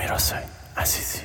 امیرحسین عزیزی.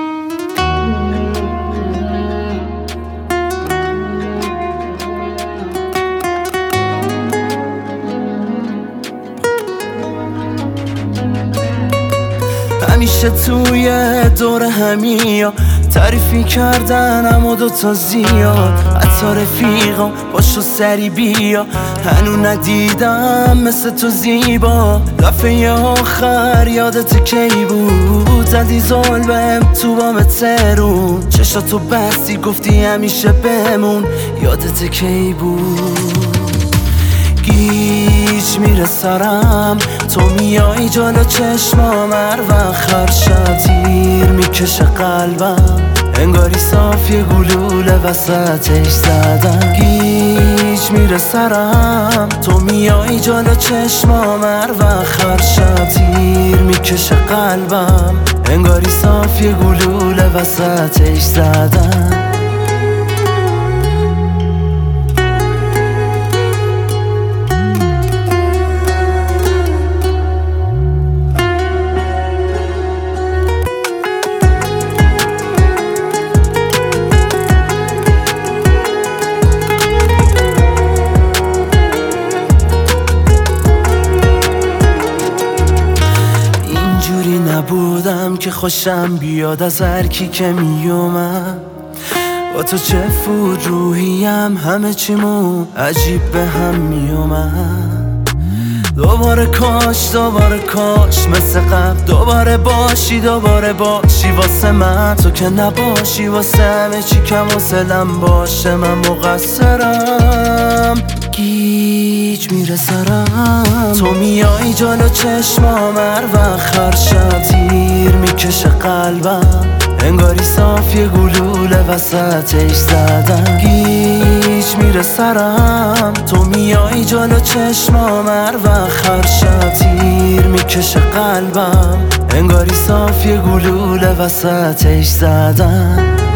همیشه توی دور همیا تعریفی کردن اما دوتا زیاد، حتی رفیقام باشو سری بیا، هنو ندیدم مثل تو زیبا. دفعه آخر یادت کی بود؟ زدی ظلمم تو بام ترون، چشاتو بستی گفتی همیشه بمون، یادت کی بود؟ گیج میره سرم، تو میای جلو چشمام، هر وقت هر شب تیر میکشه قلبم، انگاری صاف یه گلوله وسطش زدم. گیج میره سرم، تو میای جلو چشمام، هر وقت هر شب تیر میکشه قلبم، انگاری صاف یه گلوله وسطش زدم. نبودم که خوشم بیاد از هر کی که میومد، با تو چه فود روحیم، همه چیمون عجیب به هم میومد. دوباره کاش مثل قبل دوباره باشی واسه من، تو که نباشی واسه همه چی کم حوصله‌ام باشه، من مقصرم. گیج میره سرم، تو میای جلو چشمام، هر وقت هر شب تیر میکشه قلبم، انگاری صاف یه گلوله وسطش زدم. گیج میره سرم، تو میای جلو چشمام، هر وقت هر شب تیر میکشه قلبم، انگاری صاف یه گلوله وسطش زدم.